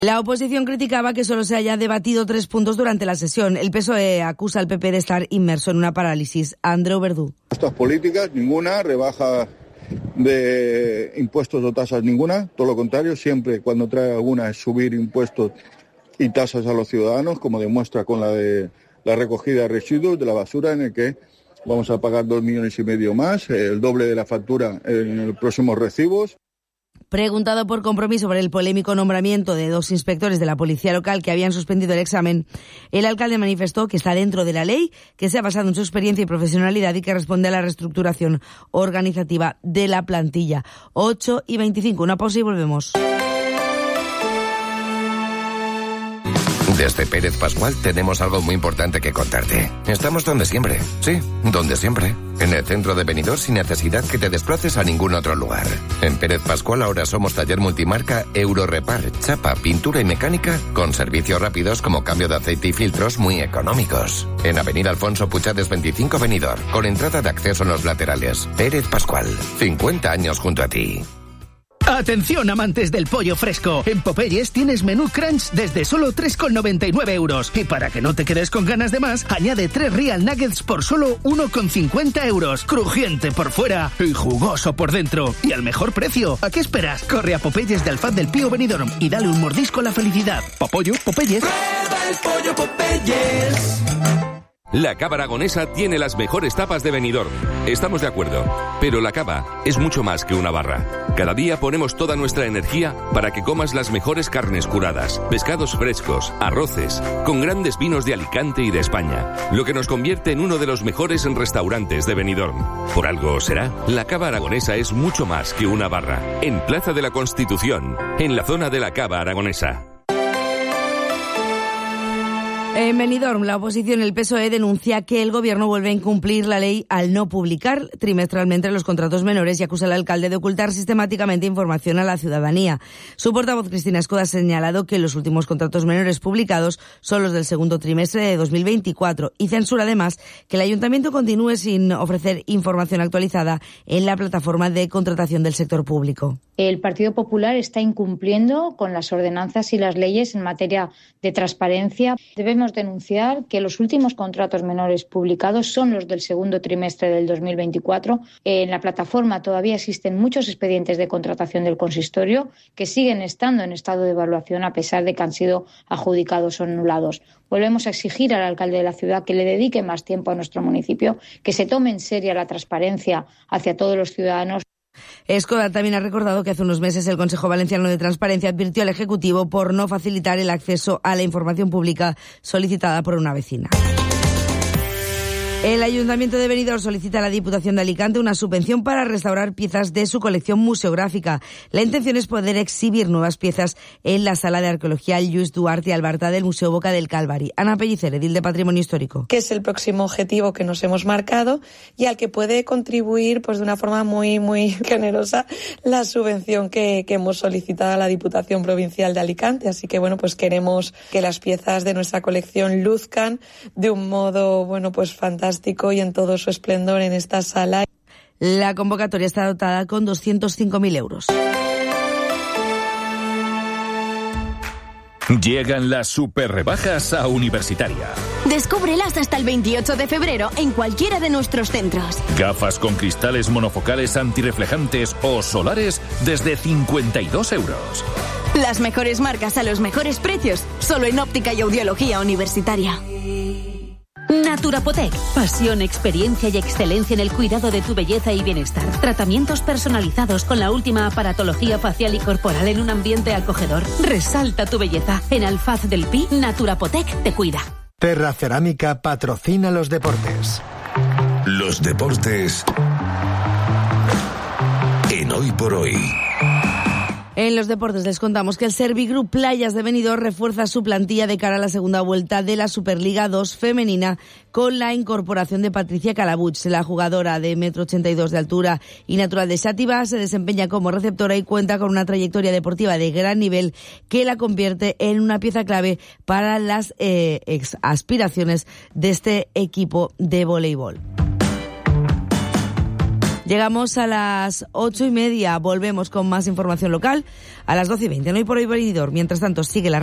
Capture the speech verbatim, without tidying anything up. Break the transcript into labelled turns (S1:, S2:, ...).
S1: La oposición criticaba que solo se haya debatido tres puntos durante la sesión. El P S O E acusa al P P de estar inmerso en una parálisis. Andreu Verdú.
S2: Estas políticas, ninguna rebaja de impuestos o tasas, ninguna. Todo lo contrario, siempre cuando trae alguna es subir impuestos y tasas a los ciudadanos, como demuestra con la de la recogida de residuos de la basura, en el que vamos a pagar dos millones y medio más, el doble de la factura en los próximos recibos.
S1: Preguntado por Compromiso sobre el polémico nombramiento de dos inspectores de la policía local que habían suspendido el examen, el alcalde manifestó que está dentro de la ley, que se ha basado en su experiencia y profesionalidad y que responde a la reestructuración organizativa de la plantilla. ocho y veinticinco, una pausa y volvemos.
S3: Desde Pérez Pascual tenemos algo muy importante que contarte. Estamos donde siempre, sí, donde siempre. En el centro de Benidorm sin necesidad que te desplaces a ningún otro lugar. En Pérez Pascual ahora somos taller multimarca Eurorepar, chapa, pintura y mecánica con servicios rápidos como cambio de aceite y filtros muy económicos. En Avenida Alfonso Puchades veinticinco Benidorm, con entrada de acceso en los laterales. Pérez Pascual, cincuenta años junto a ti.
S4: Atención amantes del pollo fresco, en Popeyes tienes menú crunch desde solo tres con noventa y nueve euros y para que no te quedes con ganas de más, añade tres Real Nuggets por solo uno con cincuenta euros, crujiente por fuera y jugoso por dentro y al mejor precio. ¿A qué esperas? Corre a Popeyes de Alfaz del Pío Benidorm y dale un mordisco a la felicidad. Papollo, Popeyes.
S5: Prueba el pollo Popeyes.
S6: La Cava Aragonesa tiene las mejores tapas de Benidorm. Estamos de acuerdo, pero la cava es mucho más que una barra. Cada día ponemos toda nuestra energía para que comas las mejores carnes curadas, pescados frescos, arroces, con grandes vinos de Alicante y de España, lo que nos convierte en uno de los mejores restaurantes de Benidorm. Por algo será, la Cava Aragonesa es mucho más que una barra. En Plaza de la Constitución, en la zona de la Cava Aragonesa.
S1: En Benidorm, la oposición, el P S O E, denuncia que el gobierno vuelve a incumplir la ley al no publicar trimestralmente los contratos menores y acusa al alcalde de ocultar sistemáticamente información a la ciudadanía. Su portavoz, Cristina Escoda, ha señalado que los últimos contratos menores publicados son los del segundo trimestre de dos mil veinticuatro y censura además que el ayuntamiento continúe sin ofrecer información actualizada en la plataforma de contratación del sector público.
S7: El Partido Popular está incumpliendo con las ordenanzas y las leyes en materia de transparencia. Debemos denunciar que los últimos contratos menores publicados son los del segundo trimestre del dos mil veinticuatro. En la plataforma todavía existen muchos expedientes de contratación del consistorio que siguen estando en estado de evaluación a pesar de que han sido adjudicados o anulados. Volvemos a exigir al alcalde de la ciudad que le dedique más tiempo a nuestro municipio, que se tome en serio la transparencia hacia todos los ciudadanos.
S1: Escoda también ha recordado que hace unos meses el Consejo Valenciano de Transparencia advirtió al Ejecutivo por no facilitar el acceso a la información pública solicitada por una vecina. El Ayuntamiento de Benidorm solicita a la Diputación de Alicante una subvención para restaurar piezas de su colección museográfica. La intención es poder exhibir nuevas piezas en la Sala de Arqueología Lluís Duarte y Albarta del Museo Boca del Calvari. Ana Pellicer, edil de Patrimonio Histórico.
S8: Que es el próximo objetivo que nos hemos marcado y al que puede contribuir pues de una forma muy, muy generosa la subvención que, que hemos solicitado a la Diputación Provincial de Alicante. Así que, bueno, pues queremos que las piezas de nuestra colección luzcan de un modo, bueno, pues fantástico y en todo su esplendor en esta sala.
S1: La convocatoria está dotada con doscientos cinco mil euros.
S9: Llegan las super rebajas a Universitaria.
S10: Descúbrelas hasta el veintiocho de febrero en cualquiera de nuestros centros.
S9: Gafas con cristales monofocales antirreflejantes o solares desde cincuenta y dos euros.
S10: Las mejores marcas a los mejores precios, solo en Óptica y Audiología Universitaria. Naturapotec. Pasión, experiencia y excelencia en el cuidado de tu belleza y bienestar. Tratamientos personalizados con la última aparatología facial y corporal en un ambiente acogedor. Resalta tu belleza. En Alfaz del Pi, Naturapotec te cuida.
S11: Terra Cerámica patrocina los deportes.
S12: Los deportes en Hoy por Hoy.
S1: En los deportes les contamos que el Servigroup Playas de Benidorm refuerza su plantilla de cara a la segunda vuelta de la Superliga dos femenina con la incorporación de Patricia Calabuch. La jugadora de metro ochenta y dos de altura y natural de Xàtiva se desempeña como receptora y cuenta con una trayectoria deportiva de gran nivel que la convierte en una pieza clave para las eh, ex aspiraciones de este equipo de voleibol. Llegamos a las ocho y media, volvemos con más información local a las doce y veinte. No hay por hoy Benidorm. Mientras tanto, sigue la